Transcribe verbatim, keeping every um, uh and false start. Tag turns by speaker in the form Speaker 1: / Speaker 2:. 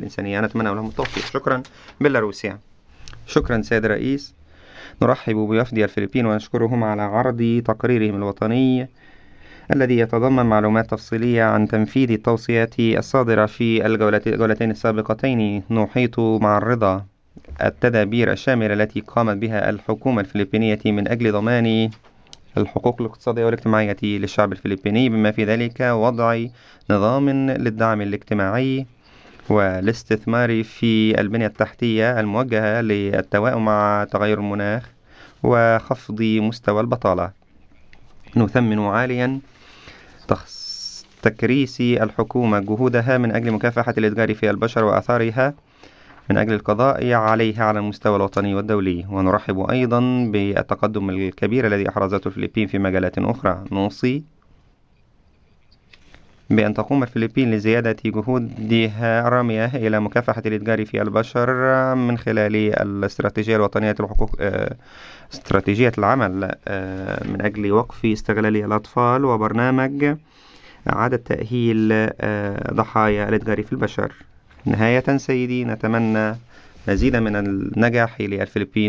Speaker 1: الإنسانية. أنا أتمنى لهم التوفيق. شكرا. بيلاروسيا. شكرا سيد الرئيس. نرحب بوفد الفلبين ونشكرهم على عرض تقريرهم الوطني الذي يتضمن معلومات تفصيلية عن تنفيذ التوصيات الصادرة في الجولتين السابقتين. نحيط مع الرضا التدابير الشاملة التي قامت بها الحكومة الفلبينية من أجل ضمان الحقوق الاقتصادية والاجتماعية للشعب الفلبيني، بما في ذلك وضع نظام للدعم الاجتماعي والاستثمار في البنية التحتية الموجهة للتوائم مع تغير المناخ وخفض مستوى البطالة. نثمن عاليا تكريس الحكومة جهودها من أجل مكافحة الإتجار في البشر وآثارها من أجل القضاء عليها على المستوى الوطني والدولي. ونرحب أيضا بالتقدم الكبير الذي أحرزته الفلبين في مجالات أخرى. نوصي بأن تقوم الفلبين لزيادة جهودها الرامية إلى مكافحة الإتجار في البشر من خلال الاستراتيجية الوطنية لحقوق استراتيجية العمل من أجل وقف استغلال الأطفال وبرنامج إعادة تأهيل ضحايا الإتجار في البشر. نهاية سيدي، نتمنى مزيدا من النجاح للفلبين